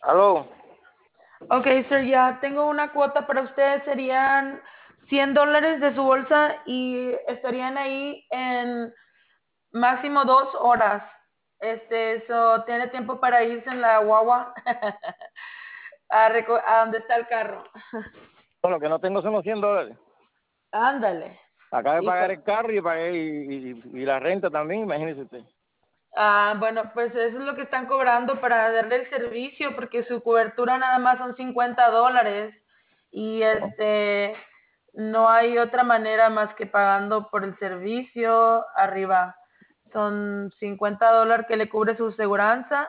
Aló, Ok, sir, ya tengo una cuota para ustedes. Serían $100 de su bolsa y estarían ahí en máximo 2 horas. Eso tiene tiempo para irse en la guagua a donde está el carro. lo que no tengo son los $100. Ándale, Acabo de pagar híjole. el carro y pagué y la renta también, imagínese usted. Bueno, pues eso es lo que están cobrando para darle el servicio, porque su cobertura nada más son $50 y no hay otra manera más que pagando por el servicio arriba. Son $50 que le cubre su seguranza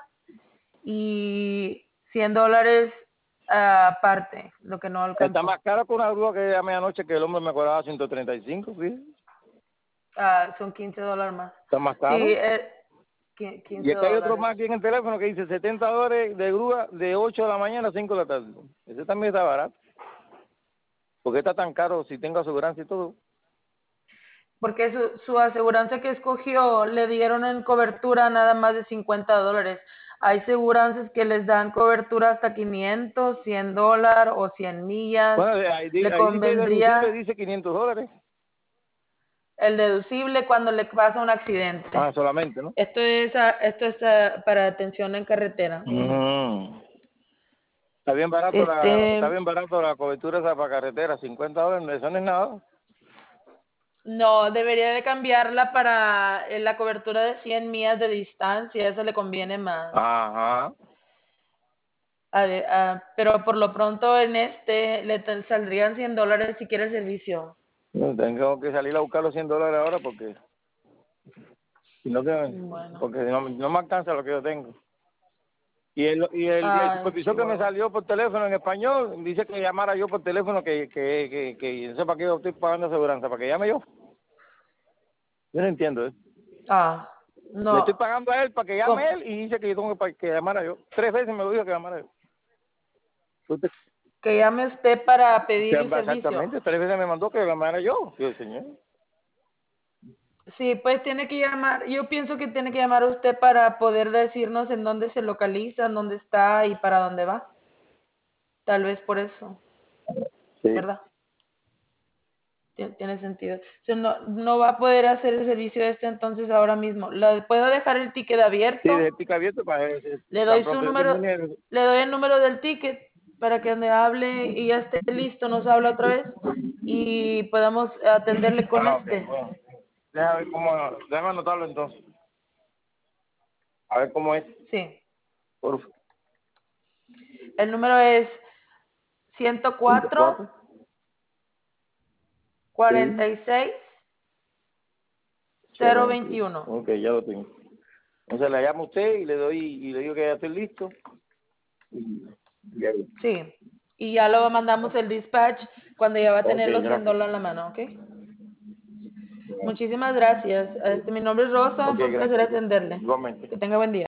y $100 aparte, lo que no Está alcanzó. más caro que una grúa que a medianoche que el hombre me cobraba 135, ¿sí? Son $15 más. Está más Sí, caro. Y 15 es que hay otro dólares. más aquí en el teléfono que dice $70 de grúa de 8 de la mañana a 5 de la tarde. Ese también está barato. ¿Por qué está tan caro si tengo aseguranza y todo? Porque su aseguranza que escogió le dieron en cobertura nada más de $50. Hay aseguranzas que les dan cobertura hasta 500, $100 o 100 millas. Bueno, Le ahí dice deducible, convendría dice $500. el deducible cuando le pasa un accidente. Ah, solamente, ¿no? Esto es para atención en carretera. Ujú. Mm. Está Este, bien barato la cobertura esa para carretera, $50, eso no es nada. no, debería de cambiarla para la cobertura de 100 millas de distancia, eso le conviene más. Ajá. Pero por lo pronto en saldrían $100 si quiere el servicio. No, tengo que salir a buscar los $100 ahora porque si no, Bueno. porque no me alcanza lo que yo tengo. Y el Ay, supervisor que me Chihuahua. salió por teléfono en español dice que llamara yo por teléfono que no sé para qué yo estoy pagando aseguranza, para que llame yo. Yo no entiendo, ¿eh? Ah, Le estoy no. pagando a él para que llame ¿Cómo? él y dice que yo tengo que llamara yo. 3 veces me lo dijo que llamara yo. Usted- Que llame usted para pedir el servicio. Exactamente, 3 veces me mandó que llamara yo. Yo, señor. Sí, pues tiene que llamar. Yo pienso que tiene que llamar a usted para poder decirnos en dónde se localiza, en dónde está y para dónde va. Tal vez por eso, Sí. ¿verdad? Tiene sentido. O sea, no va a poder hacer el servicio entonces ahora mismo. ¿Puedo dejar el ticket Sí, de abierto? pica abierto para Le tan doy su pronto yo número, termine. le doy el número del ticket para que donde hable y ya esté listo, nos habla otra vez y podamos atenderle con Ah, ok, este. bueno. Déjame anotarlo entonces. A ver cómo es. Sí. Por El número es 104 104. Sí. 46 021. 021. Ok, ya lo tengo. Entonces le llamo a usted y le digo que ya estoy listo. Y ya. Sí. Y ya lo mandamos el dispatch cuando ya va a Ok, tener los gracias. $100 en la mano, ¿ok? Muchísimas gracias. Mi nombre es Rosa, Ok, fue un placer gracias. atenderle. Igualmente. Que tenga buen día.